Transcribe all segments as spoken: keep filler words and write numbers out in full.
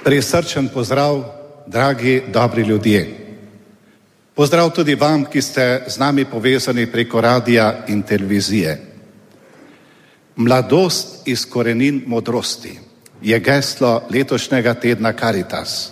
Prisrčen pozdrav, dragi, dobri ljudje. Pozdrav tudi vam, ki ste z nami povezani preko radija in televizije. Mladost iz korenin modrosti je geslo letošnjega tedna Caritas.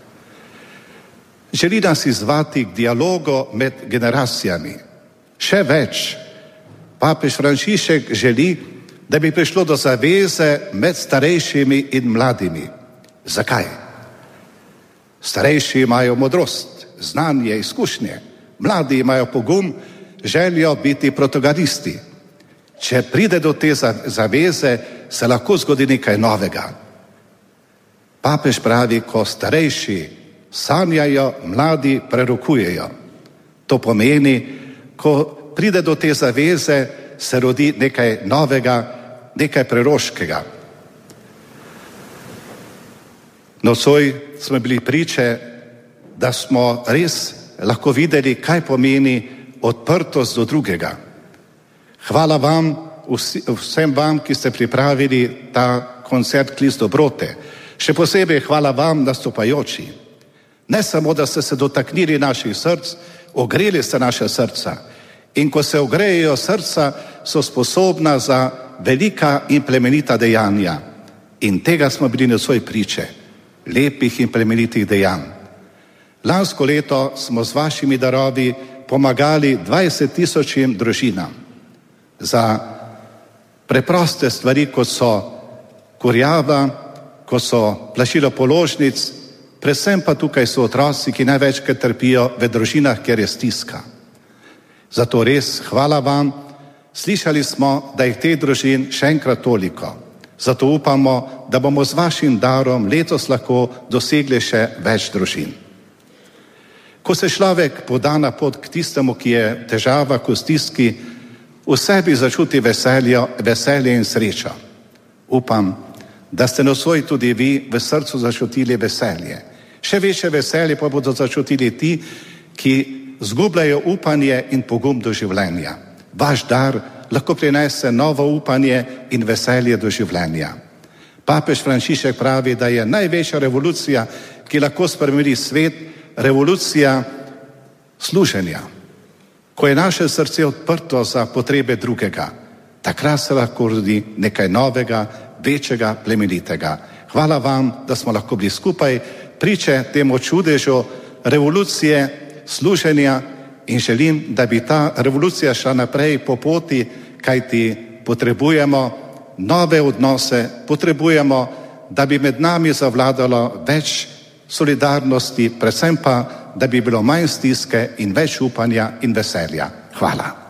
Želi nas izzvati k dialogu med generacijami. Še več, papež Frančišek želi, da bi prišlo do zaveze med starejšimi in mladimi. Zakaj? Starejši imajo modrost, znanje, izkušnje, mladi imajo pogum, željo biti protagonisti. Če pride do te zaveze, se lahko zgodi nekaj novega. Papež pravi, ko starejši sanjajo, mladi prerokujejo. To pomeni, ko pride do te zaveze, se rodi nekaj novega, nekaj preroškega. Nocoj smo bili priče, da smo res lahko videli, kaj pomeni odprtost do drugega. Hvala vam, vsem vam, ki ste pripravili ta koncert Klis dobrote. Še posebej hvala vam, nastopajoči. Ne samo, da ste se dotaknili naših src, ogreli ste naše srca. In ko se ogrejejo srca, so sposobna za velika in plemenita dejanja. In tega smo bili nocoj priče, lepih in plemenitih dejanj. Lansko leto smo z vašimi darovi pomagali dvajset tisočim družinam za preproste stvari, kot so kurjava, ko so plačilo položnic, predvsem pa tukaj so otroci, ki največkrat trpijo v družinah, kjer je stiska. Zato res hvala vam, slišali smo, da je teh družin še enkrat toliko. Zato upamo, da bomo z vašim darom letos lahko dosegli še več družin. Ko se človek poda na pot k tistemu, ki je težava, ko stiski, v sebi začuti veselje, veselje in srečo. Upam, da ste nocoj tudi vi v srcu začutili veselje. Še večje veselje pa bodo začutili ti, ki zgubljajo upanje in pogum do življenja. Vaš dar lahko prinese novo upanje in veselje do življenja. Papež Frančišek pravi, da je največja revolucija, ki lahko spremeni svet, revolucija služenja. Ko je naše srce odprto za potrebe drugega, takrat se lahko rodi nekaj novega, večjega, plemenitega. Hvala vam, da smo lahko bili skupaj priče temu čudežu revolucije služenja in želim, da bi ta revolucija šla naprej po poti, kajti potrebujemo nove odnose, potrebujemo, da bi med nami zavladalo več solidarnosti, predvsem pa, da bi bilo manj stiske in več upanja in veselja. Hvala.